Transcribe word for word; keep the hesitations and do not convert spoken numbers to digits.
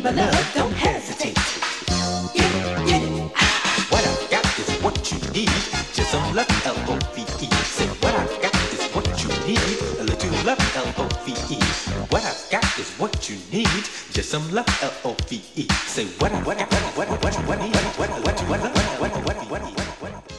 my love, don't hesitate. Get it, get it. Ah, what I got is what you need. Just some love, L O V E. Say what I got is what you need. A little love, L O V E. What I got is what you need. Just some love, L O V E. Say what I what I what I what I what I what I what I what I what I what I what I what I what I what I